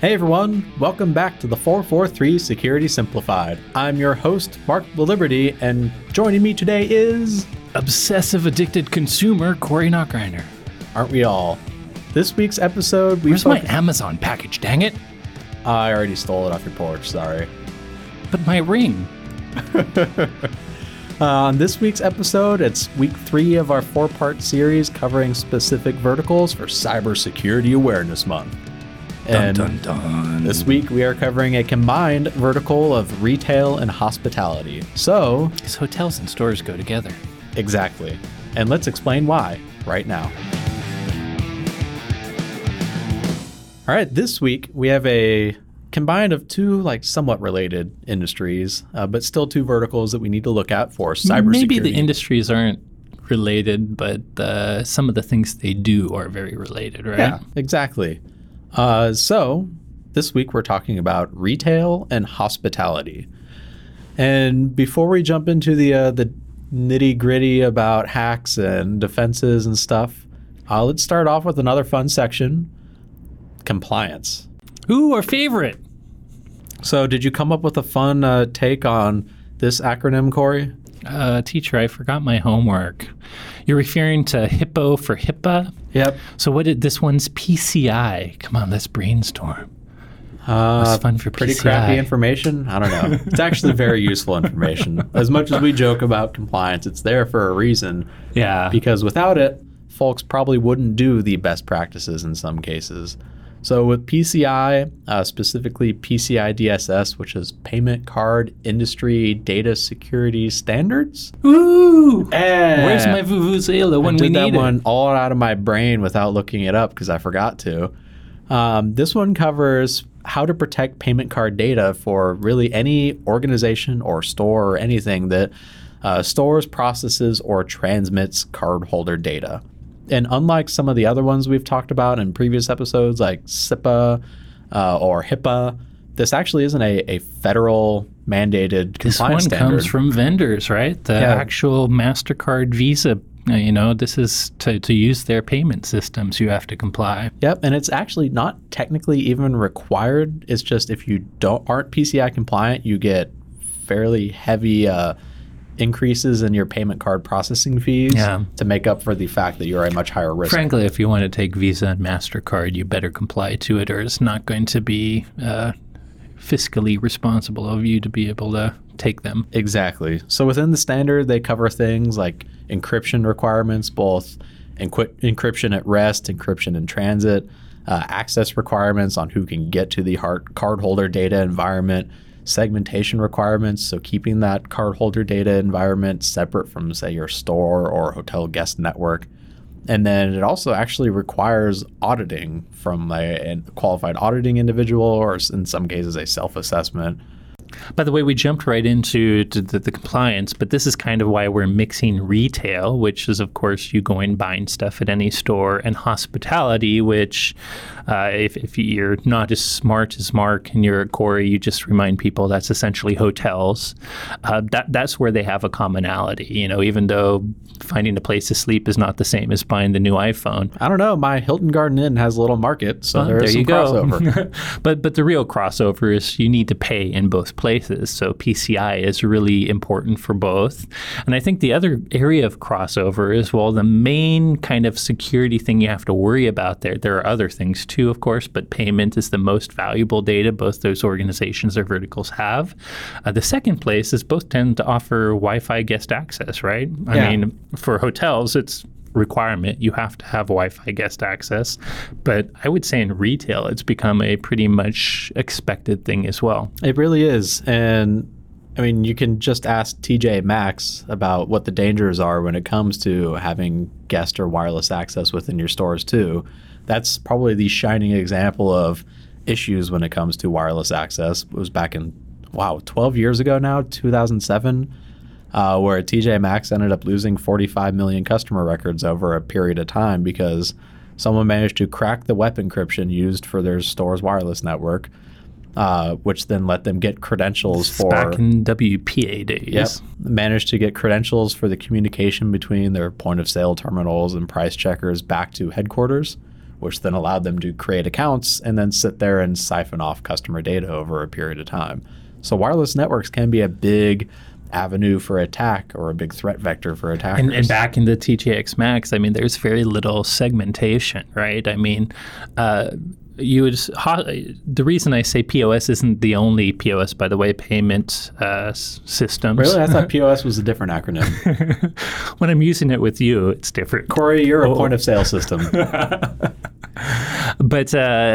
Hey everyone, welcome back to the 443 Security Simplified. I'm your host, Mark Liberty, and joining me today is... obsessive addicted consumer, Corey Knockgrinder. Aren't we all? This week's episode... Where's my Amazon package, dang it? I already stole it off your porch, sorry. But my ring. On this week's episode, it's week 3 of our 4-part series covering specific verticals for Cybersecurity Awareness Month. And dun, dun, dun. This week we are covering a combined vertical of retail and hospitality. So, these hotels and stores go together. Exactly. And let's explain why right now. All right, this week we have a combined of two somewhat related industries, but still two verticals that we need to look at for cybersecurity. Maybe the industries aren't related, but some of the things they do are very related, right? Yeah, exactly. So this week we're talking about retail and hospitality. And before we jump into the nitty gritty about hacks and defenses and stuff, let's start off with another fun section, compliance. Ooh, our favorite. So did you come up with a fun take on this acronym, Corey? Teacher, I forgot my homework. You're referring to HIPPO for HIPAA? Yep. So what did this one's PCI? Come on, let's brainstorm. What's fun for pretty PCI? Crappy information? I don't know. It's actually very useful information. As much as we joke about compliance, it's there for a reason. Yeah. Because without it, folks probably wouldn't do the best practices in some cases. So with PCI, specifically PCI DSS, which is Payment Card Industry Data Security Standards. Ooh! Where's my vuvuzela when we need it? I did that one all out of my brain without looking it up because I forgot to. This one covers how to protect payment card data for really any organization or store or anything that stores, processes, or transmits cardholder data. And unlike some of the other ones we've talked about in previous episodes like SIPA or HIPAA, this actually isn't a federal mandated compliance standard. This one comes from vendors, right? The actual MasterCard, Visa, this is to use their payment systems, you have to comply. Yep, and it's actually not technically even required. It's just if you aren't PCI compliant, you get fairly heavy increases in your payment card processing fees to make up for the fact that you're a much higher risk. Frankly, if you want to take Visa and MasterCard, you better comply to it, or it's not going to be fiscally responsible of you to be able to take them. Exactly. So within the standard, they cover things like encryption requirements, both encryption at rest, encryption in transit, access requirements on who can get to the cardholder data environment, segmentation requirements, so keeping that cardholder data environment separate from, say, your store or hotel guest network. And then it also actually requires auditing from a qualified auditing individual, or in some cases a self-assessment. By the way, we jumped right into the compliance, but this is kind of why we're mixing retail, which is, of course, you go and buying stuff at any store, and hospitality, which if you're not as smart as Mark and you're Corey, you just remind people that's essentially hotels. That's where they have a commonality. Even though finding a place to sleep is not the same as buying the new iPhone. I don't know. My Hilton Garden Inn has a little market, so there's some crossover. But the real crossover is you need to pay in both places. So PCI is really important for both. And I think the other area of crossover is, the main kind of security thing you have to worry about there are other things too, of course, but payment is the most valuable data both those organizations or verticals have. The second place is both tend to offer Wi-Fi guest access, right? I mean, for hotels, it's requirement. You have to have Wi-Fi guest access. But I would say in retail, it's become a pretty much expected thing as well. It really is. And I mean, you can just ask TJ Maxx about what the dangers are when it comes to having guest or wireless access within your stores too. That's probably the shining example of issues when it comes to wireless access. It was back in, 12 years ago now, 2007. Where TJ Maxx ended up losing 45 million customer records over a period of time because someone managed to crack the web encryption used for their store's wireless network, which then let them get credentials for... Back in WPA days. Yep. Managed to get credentials for the communication between their point-of-sale terminals and price checkers back to headquarters, which then allowed them to create accounts and then sit there and siphon off customer data over a period of time. So wireless networks can be a big avenue for attack or a big threat vector for attackers. And back in the TJX Max, I mean, there's very little segmentation, right? I mean, the reason I say POS isn't the only POS, by the way, payment systems. Really? I thought POS was a different acronym. When I'm using it with you, it's different. Corey, you're a point of sale system. But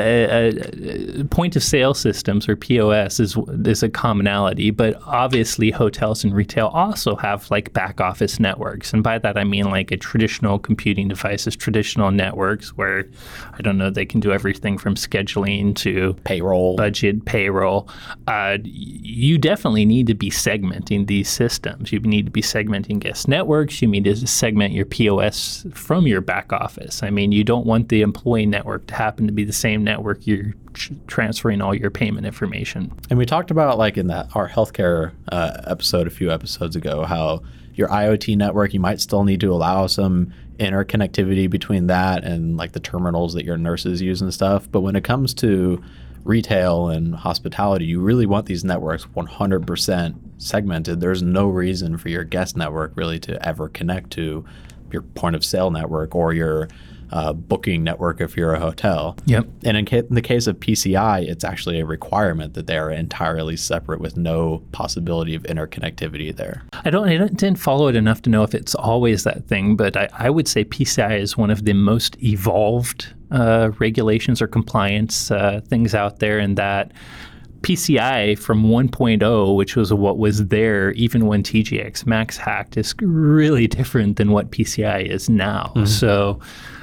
point of sale systems, or POS, is a commonality. But obviously, hotels and retail also have like back office networks, and by that I mean like a traditional computing devices, traditional networks where, I don't know, they can do everything from scheduling to payroll, budget, payroll. You definitely need to be segmenting these systems. You need to be segmenting guest networks. You need to segment your POS from your back office. I mean, you don't want the employee network to happen to be the same network you're transferring all your payment information. And we talked about, like in our healthcare episode a few episodes ago, how your IoT network, you might still need to allow some interconnectivity between that and like the terminals that your nurses use and stuff. But when it comes to retail and hospitality, you really want these networks 100% segmented. There's no reason for your guest network really to ever connect to your point of sale network or your booking network if you're a hotel. Yep. And in the case of PCI, it's actually a requirement that they are entirely separate with no possibility of interconnectivity there. I didn't follow it enough to know if it's always that thing, but I would say PCI is one of the most evolved regulations or compliance things out there, in that PCI from 1.0, which was what was there even when TJX Max hacked, is really different than what PCI is now. Mm-hmm. So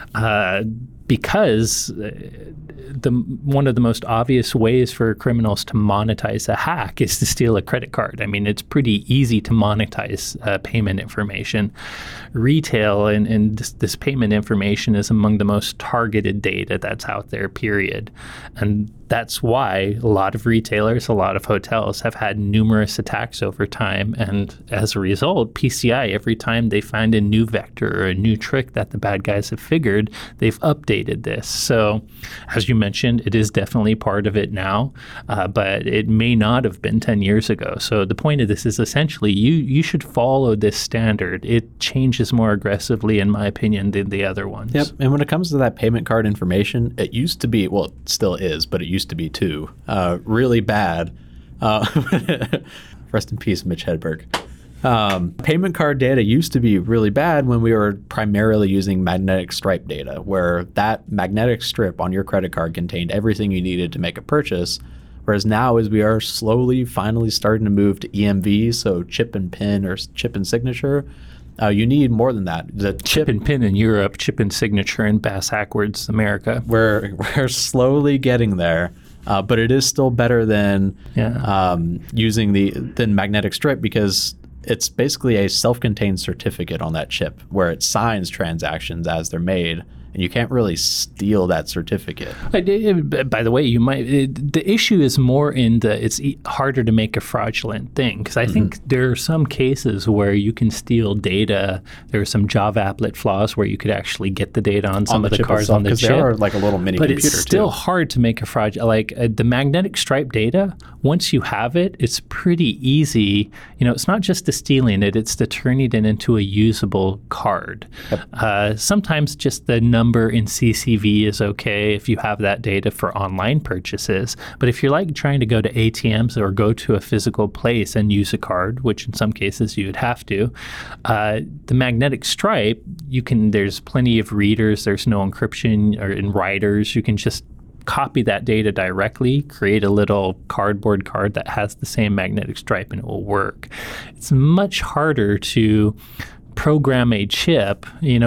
because one of the most obvious ways for criminals to monetize a hack is to steal a credit card. I mean, it's pretty easy to monetize payment information. Retail and this payment information is among the most targeted data that's out there, period. And that's why a lot of retailers, a lot of hotels have had numerous attacks over time. And as a result, PCI, every time they find a new vector or a new trick that the bad guys have figured, they've updated this. So as you mentioned, it is definitely part of it now, but it may not have been 10 years ago. So the point of this is essentially you should follow this standard. It changes more aggressively, in my opinion, than the other ones. Yep. And when it comes to that payment card information, it used to be, well, it still is, but it used to be too, really bad. Rest in peace, Mitch Hedberg. Payment card data used to be really bad when we were primarily using magnetic stripe data, where that magnetic strip on your credit card contained everything you needed to make a purchase. Whereas now, as we are slowly, finally starting to move to EMV, so chip and pin or chip and signature, you need more than that. The chip and pin in Europe, chip and signature in backwards America. We're slowly getting there. But it is still better than using the magnetic strip, because it's basically a self-contained certificate on that chip where it signs transactions as they're made, and you can't really steal that certificate. By the way, the issue is more in it's harder to make a fraudulent thing, because I think there are some cases where you can steal data. There are some Java applet flaws where you could actually get the data on some of the cards on the chip. Because they are like a little mini computer too. But it's still hard to make a fraud. Like the magnetic stripe data, once you have it, it's pretty easy. It's not just the stealing it, it's the turning it into a usable card. Yep. Sometimes just the number in CCV is okay if you have that data for online purchases. But if you're like trying to go to ATMs or go to a physical place and use a card, which in some cases you would have to, the magnetic stripe, there's plenty of readers, there's no encryption or in writers. You can just copy that data directly, create a little cardboard card that has the same magnetic stripe, and it will work. It's much harder to program a chip,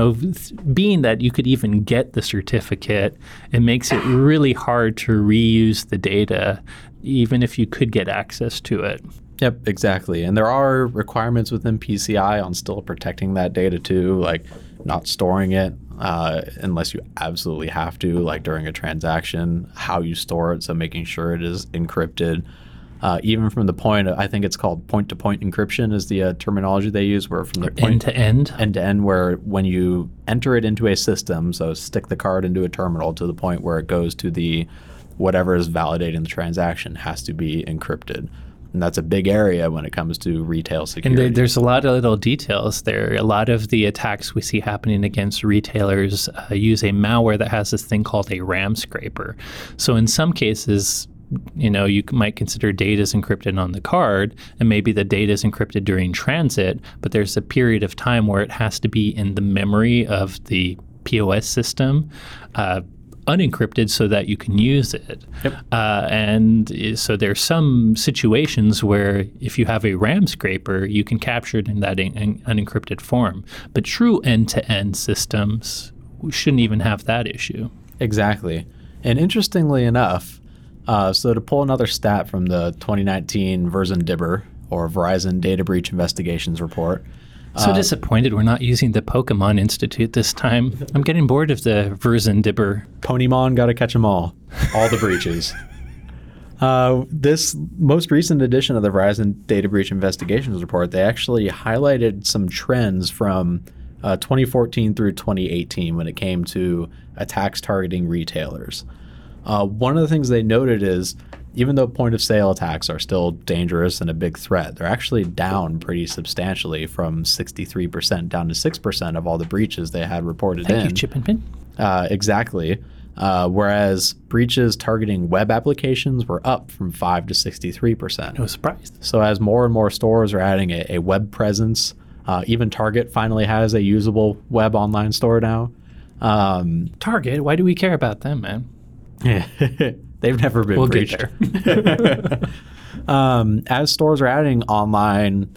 being that you could even get the certificate, it makes it really hard to reuse the data, even if you could get access to it. Yep, exactly. And there are requirements within PCI on still protecting that data too, like not storing it unless you absolutely have to, like during a transaction, how you store it, so making sure it is encrypted. even from the point, I think it's called point-to-point encryption is the terminology they use, where from the point end-to-end, end-to-end, where when you enter it into a system, so stick the card into a terminal to the point where it goes to the whatever is validating the transaction has to be encrypted. And that's a big area when it comes to retail security. And there's a lot of little details there. A lot of the attacks we see happening against retailers use a malware that has this thing called a RAM scraper. So in some cases, you might consider data is encrypted on the card, and maybe the data is encrypted during transit, but there's a period of time where it has to be in the memory of the POS system, unencrypted so that you can use it. Yep. And so there's some situations where if you have a RAM scraper, you can capture it in that unencrypted form. But true end-to-end systems, we shouldn't even have that issue. Exactly. And interestingly enough, so to pull another stat from the 2019 Verizon DIBR, or Verizon Data Breach Investigations Report. So disappointed we're not using the Pokemon Institute this time. I'm getting bored of the Verizon DIBR. Ponymon, got to catch them all the breaches. This most recent edition of the Verizon Data Breach Investigations Report, they actually highlighted some trends from 2014 through 2018 when it came to attacks targeting retailers. One of the things they noted is, even though point-of-sale attacks are still dangerous and a big threat, they're actually down pretty substantially from 63% down to 6% of all the breaches they had reported in. Thank you, Chip and Pin. Exactly. Whereas breaches targeting web applications were up from 5 to 63%. No surprise. So as more and more stores are adding a web presence, even Target finally has a usable web online store now. Target? Why do we care about them, man? They've never been breached. Get there. As stores are adding online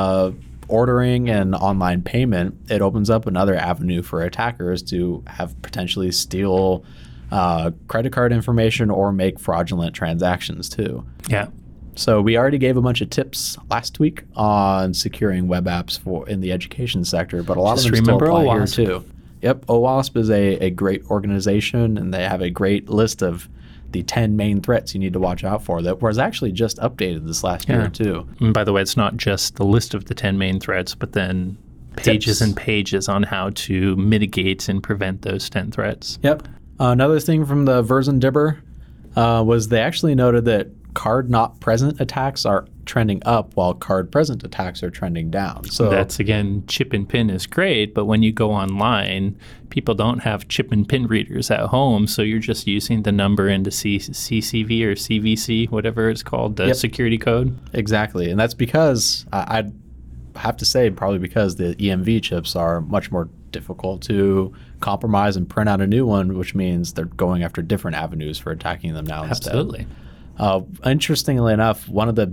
ordering and online payment, it opens up another avenue for attackers to have potentially steal credit card information or make fraudulent transactions too. Yeah. So we already gave a bunch of tips last week on securing web apps in the education sector, but a lot of them still apply here too. Yep, OWASP is a great organization, and they have a great list of the 10 main threats you need to watch out for that was actually just updated this last year too. And by the way, it's not just the list of the 10 main threats, but then pages and pages on how to mitigate and prevent those 10 threats. Yep. Another thing from the Verizon DIBR was they actually noted that card not present attacks are trending up while card present attacks are trending down. So that's, again, chip and pin is great, but when you go online, people don't have chip and pin readers at home, so you're just using the number into CCV or CVC, whatever it's called, the security code. Exactly, and that's because I'd have to say probably because the EMV chips are much more difficult to compromise and print out a new one, which means they're going after different avenues for attacking them now instead. Absolutely. Interestingly enough, one of the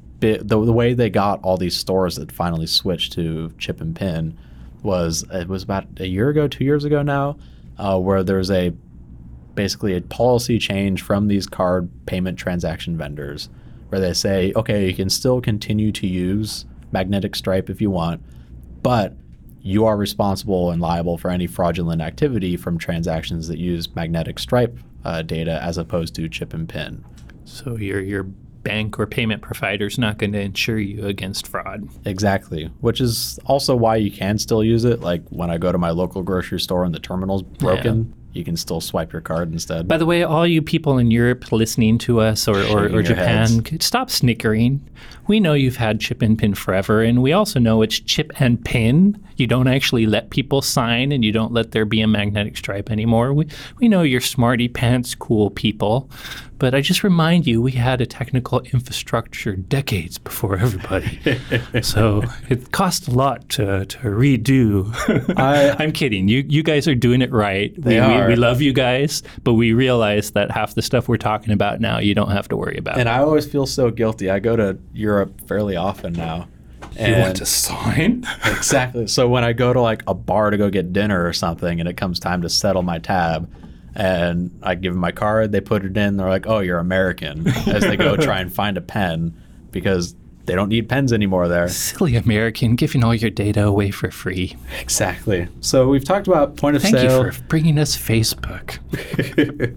way they got all these stores that finally switched to chip and pin was about a year ago, 2 years ago now, where there's basically a policy change from these card payment transaction vendors where they say, okay, you can still continue to use magnetic stripe if you want, but you are responsible and liable for any fraudulent activity from transactions that use magnetic stripe data as opposed to chip and pin. So your bank or payment provider is not going to insure you against fraud. Exactly, which is also why you can still use it. Like when I go to my local grocery store and the terminal's broken, you can still swipe your card instead. By the way, all you people in Europe listening to us or Japan, stop snickering. We know you've had chip and pin forever, and we also know it's chip and pin. You don't actually let people sign, and you don't let there be a magnetic stripe anymore. We know you're smarty pants cool people, but I just remind you we had a technical infrastructure decades before everybody. So it cost a lot to redo. I'm kidding. You guys are doing it right. We love you guys, but we realize that half the stuff we're talking about now you don't have to worry about. And I always feel so guilty. I go to Europe fairly often now. You want to sign? Exactly. So when I go to like a bar to go get dinner or something and it comes time to settle my tab and I give them my card, they put it in, they're like, oh, you're American, as they go try and find a pen because they don't need pens anymore there. Silly American, giving all your data away for free. Exactly. So we've talked about point of sale. Thank you for bringing us Facebook.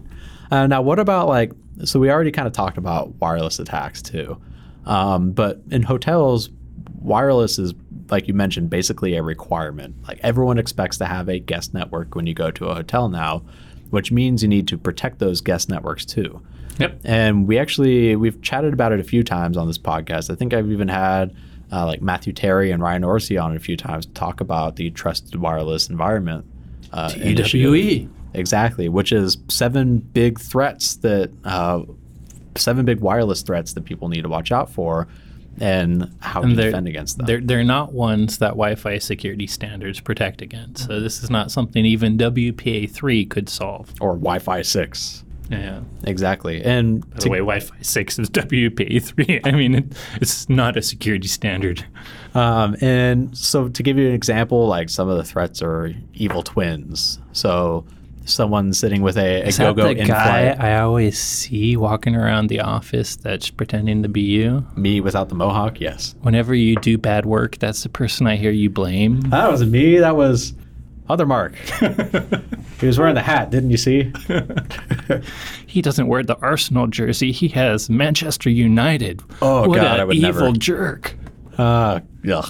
Now, what about like, so we already kind of talked about wireless attacks too. But in hotels, wireless is, like you mentioned, basically a requirement. Like everyone expects to have a guest network when you go to a hotel now, which means you need to protect those guest networks too. Yep. And we've chatted about it a few times on this podcast. I think I've even had like Matthew Terry and Ryan Orsi on it a few times to talk about the Trusted Wireless Environment initiative. TWE. Exactly, which is 7 big wireless threats that people need to watch out for, and how to defend against them. They're not ones that Wi-Fi security standards protect against. So this is not something even WPA3 could solve. Or Wi-Fi 6. Yeah. Exactly. And by the way, Wi-Fi 6 is WPA3. I mean, it's not a security standard. And so to give you an example, like some of the threats are evil twins. So someone sitting with a go-go in guy flight. I always see walking around the office that's pretending to be you. Me without the mohawk, yes. Whenever you do bad work, that's the person I hear you blame. That wasn't me. That was other Mark. He was wearing the hat, didn't you see? He doesn't wear the Arsenal jersey. He has Manchester United. Oh, what God, I would evil never. Jerk. Yeah.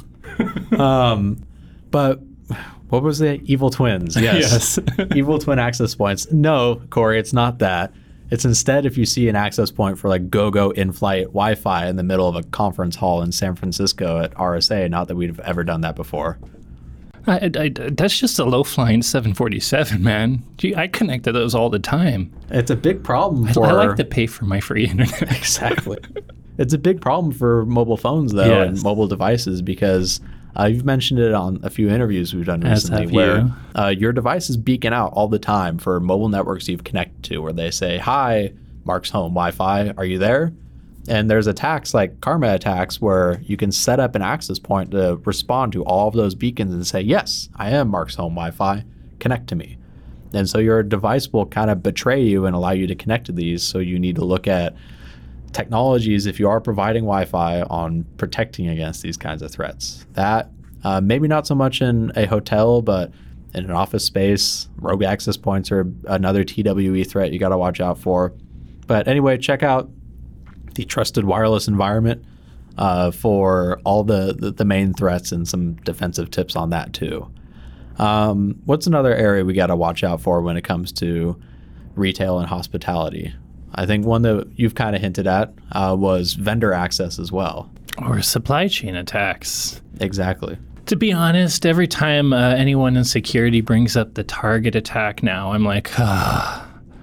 But what was the evil twins? Yes. Evil twin access points. No, Corey, it's not that. It's instead if you see an access point for like go-go in-flight Wi-Fi in the middle of a conference hall in San Francisco at RSA. Not that we've ever done that before. That's just a low-flying 747, man. Gee, I connect to those all the time. It's a big problem for... I like to pay for my free internet. Exactly. It's a big problem for mobile phones, though, and mobile devices, because you've mentioned it on a few interviews we've done recently, where your device is beacon out all the time for mobile networks you've connected to, where they say, "Hi, Mark's home Wi-Fi, are you there?" And there's attacks like Karma attacks where you can set up an access point to respond to all of those beacons and say, "Yes, I am Mark's home Wi-Fi, connect to me." And so your device will kind of betray you and allow you to connect to these. So you need to look at technologies, if you are providing Wi-Fi, on protecting against these kinds of threats. That maybe not so much in a hotel, but in an office space, rogue access points are another TWE threat you got to watch out for. But anyway, check out the Trusted Wireless Environment for all the main threats and some defensive tips on that too. What's another area we got to watch out for when it comes to retail and hospitality? I think one that you've kind of hinted at was vendor access as well. Or supply chain attacks. Exactly. To be honest, every time anyone in security brings up the Target attack now, I'm like, ah.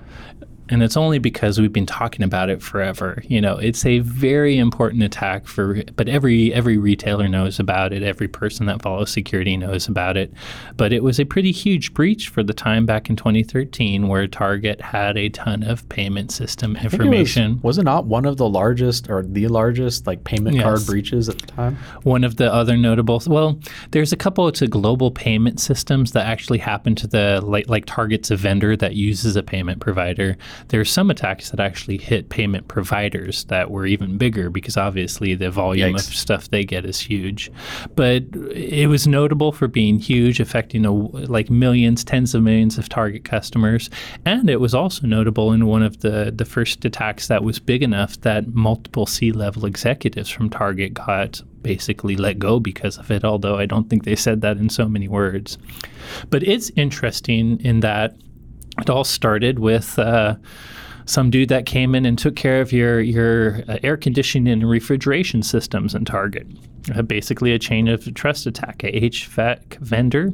And it's only because we've been talking about it forever. You know, it's a very important attack but every retailer knows about it. Every person that follows security knows about it. But it was a pretty huge breach for the time back in 2013 where Target had a ton of payment system information. Was it not one of the largest or the largest like payment card breaches at the time? One of the other notable, well, there's a couple of global payment systems that actually happen to the, like Target's a vendor that uses a payment provider. There's some attacks that actually hit payment providers that were even bigger because obviously the volume of stuff they get is huge. But it was notable for being huge, affecting like millions, tens of millions of Target customers. And it was also notable in one of the first attacks that was big enough that multiple C-level executives from Target got basically let go because of it, although I don't think they said that in so many words. But it's interesting in that it all started with some dude that came in and took care of your air conditioning and refrigeration systems in Target. Basically a chain of trust attack, a HVAC vendor.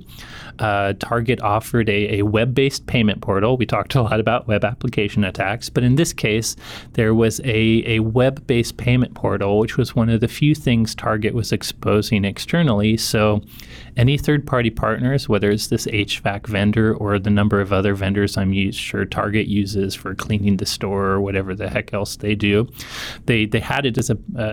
Target offered a web-based payment portal. We talked a lot about web application attacks, but in this case, there was a web-based payment portal, which was one of the few things Target was exposing externally. So any third-party partners, whether it's this HVAC vendor or the number of other vendors I'm sure Target uses for cleaning the store or whatever the heck else they do, they had it as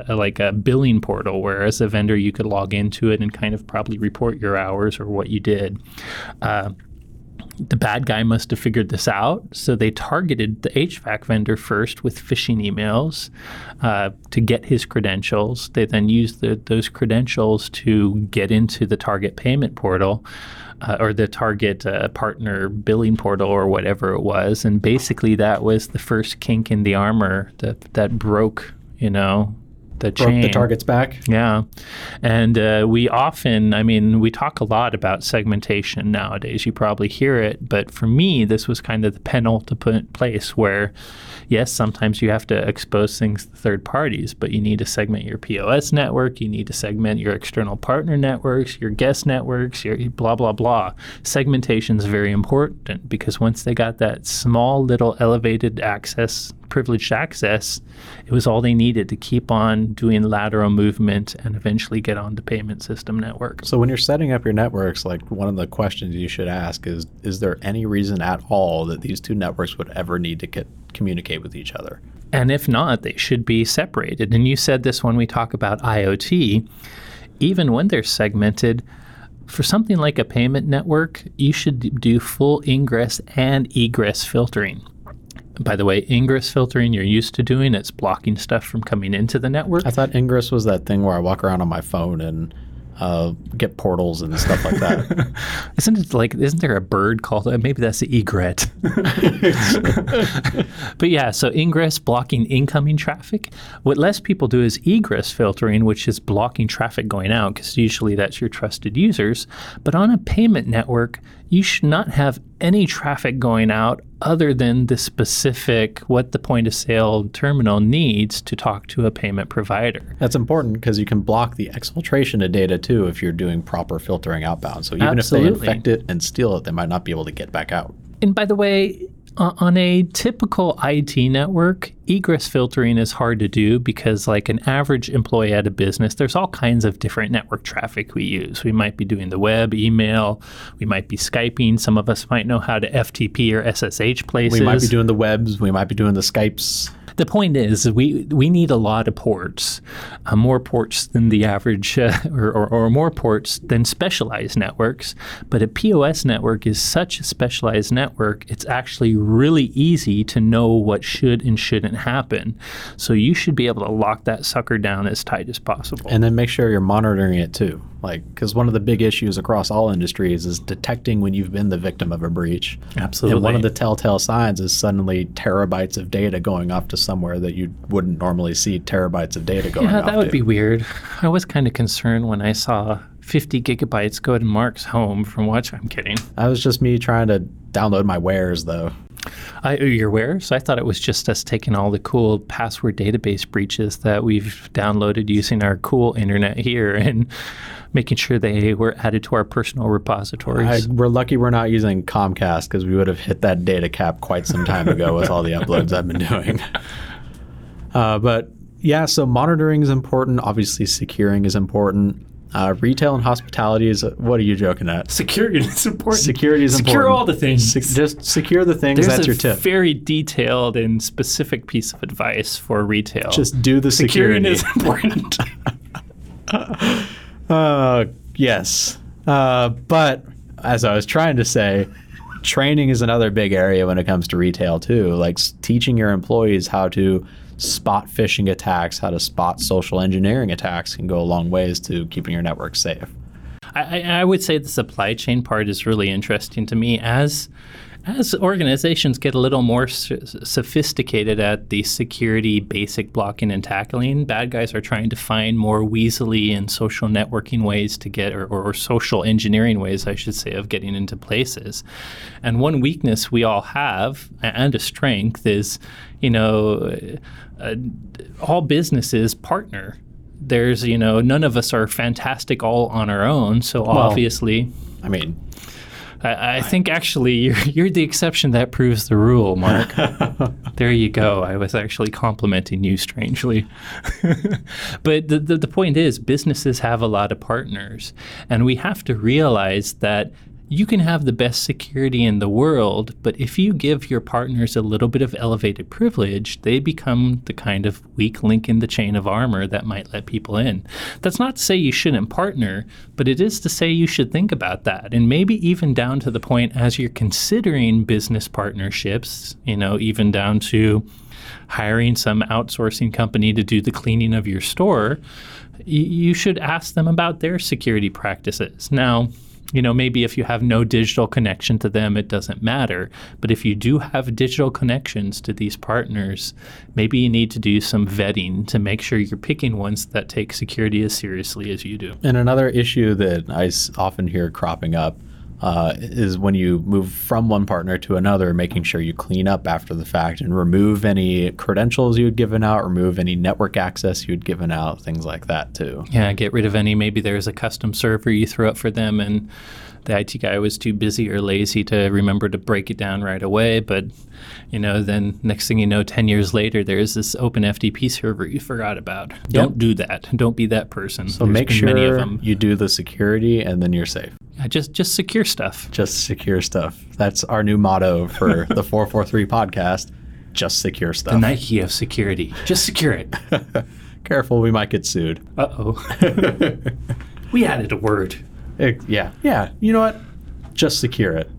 a billing portal, where as a vendor you could log into it and kind of probably report your hours or what you did. The bad guy must have figured this out, so they targeted the HVAC vendor first with phishing emails to get his credentials. They then used those credentials to get into the target payment portal or the target partner billing portal or whatever it was, and basically that was the first kink in the armor that broke, the chain. Broke the target's back. Yeah. And we talk a lot about segmentation nowadays. You probably hear it. But for me, this was kind of the penultimate place where, yes, sometimes you have to expose things to third parties, but you need to segment your POS network. You need to segment your external partner networks, your guest networks, your blah, blah, blah. Segmentation is very important because once they got that small little elevated access, privileged access, it was all they needed to keep on doing lateral movement and eventually get on the payment system network. So when you're setting up your networks, like one of the questions you should ask is there any reason at all that these two networks would ever need to communicate with each other? And if not, they should be separated. And you said this when we talk about IoT, even when they're segmented, for something like a payment network, you should do full ingress and egress filtering. By the way, ingress filtering you're used to doing, it's blocking stuff from coming into the network. I thought ingress was that thing where I walk around on my phone and get portals and stuff like that. Isn't there a bird called, maybe that's the egret. But yeah, so ingress, blocking incoming traffic. What less people do is egress filtering, which is blocking traffic going out, because usually that's your trusted users. But on a payment network, you should not have any traffic going out other than the specific what the point of sale terminal needs to talk to a payment provider. That's important because you can block the exfiltration of data too if you're doing proper filtering outbound. So even if they infect it and steal it, they might not be able to get back out. And by the way, on a typical IT network, egress filtering is hard to do because like an average employee at a business, there's all kinds of different network traffic we use. We might be doing the web, email, we might be Skyping. Some of us might know how to FTP or SSH places. We might be doing the webs, we might be doing the Skypes. The point is we need a lot of ports, more ports than the average or more ports than specialized networks. But a POS network is such a specialized network, it's actually really easy to know what should and shouldn't happen. So you should be able to lock that sucker down as tight as possible. And then make sure you're monitoring it too. Because one of the big issues across all industries is detecting when you've been the victim of a breach. Absolutely. And one of the telltale signs is suddenly terabytes of data going off to somewhere that you wouldn't normally see terabytes of data going off to. Yeah, that would be weird. I was kind of concerned when I saw 50 gigabytes go to Mark's home from Watch. I'm kidding. That was just me trying to download my wares, though. Your wares? I thought it was just us taking all the cool password database breaches that we've downloaded using our cool internet here and making sure they were added to our personal repositories. We're lucky we're not using Comcast because we would have hit that data cap quite some time ago with all the uploads I've been doing. But yeah, so monitoring is important. Obviously, securing is important. Retail and hospitality is, what are you joking at? Security is important. Security is important. Secure all the things. Just secure the things. That's your tip. There's a very detailed and specific piece of advice for retail. Just do the security. Security is important. Yes. But as I was trying to say, training is another big area when it comes to retail too. Like teaching your employees how to spot phishing attacks, how to spot social engineering attacks can go a long ways to keeping your network safe. I would say the supply chain part is really interesting to me. As organizations get a little more sophisticated at the security basic blocking and tackling, bad guys are trying to find more weaselly and social networking ways to get, or social engineering ways, I should say, of getting into places. And one weakness we all have, and a strength, is, all businesses partner. There's, none of us are fantastic all on our own. So obviously, I think actually you're the exception that proves the rule, Mark. There you go. I was actually complimenting you strangely. But the point is, businesses have a lot of partners, and we have to realize that you can have the best security in the world, but if you give your partners a little bit of elevated privilege, they become the kind of weak link in the chain of armor that might let people in. That's not to say you shouldn't partner, but it is to say you should think about that. And maybe even down to the point as you're considering business partnerships, even down to hiring some outsourcing company to do the cleaning of your store, you should ask them about their security practices. Now, maybe if you have no digital connection to them, it doesn't matter. But if you do have digital connections to these partners, maybe you need to do some vetting to make sure you're picking ones that take security as seriously as you do. And another issue that I often hear cropping up is when you move from one partner to another, making sure you clean up after the fact and remove any credentials you had given out, remove any network access you had given out, things like that too. Yeah, get rid of maybe there's a custom server you threw up for them and the IT guy was too busy or lazy to remember to break it down right away. But, then next thing you know, 10 years later, there's this open FTP server you forgot about. Yep. Don't do that. Don't be that person. So make sure you do the security and then you're safe. Yeah, just secure stuff. Just secure stuff. That's our new motto for the 443 podcast. Just secure stuff. The Nike of security. Just secure it. Careful, we might get sued. Uh-oh. We added a word. Yeah. You know what? Just secure it.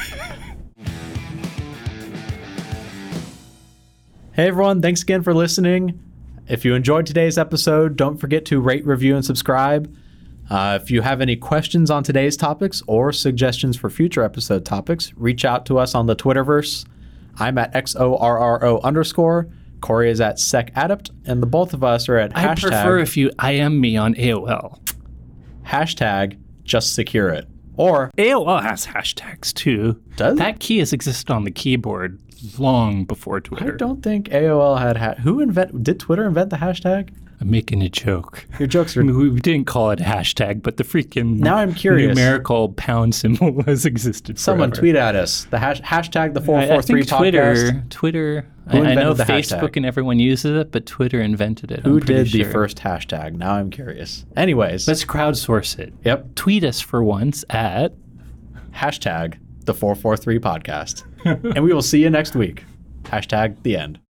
Hey, everyone. Thanks again for listening. If you enjoyed today's episode, don't forget to rate, review, and subscribe. If you have any questions on today's topics or suggestions for future episode topics, reach out to us on the Twitterverse. I'm at XORRO_. Corey is at SecAdept, and the both of us are at I prefer if you IM me on AOL. Hashtag just secure it. Or AOL has hashtags too. Does that key has existed on the keyboard long before Twitter. I don't think AOL had did Twitter invent the hashtag? I'm making a joke. Your jokes are... We didn't call it a hashtag, but the freaking now I'm curious. Numerical pound symbol has existed Someone forever. Tweet at us. The hashtag the 443 podcast. Twitter. I know Facebook hashtag? And everyone uses it, but Twitter invented it. Who did the first hashtag? Now I'm curious. Anyways. Let's crowdsource it. Yep. Tweet us for once at hashtag the 443 podcast. And we will see you next week. Hashtag the end.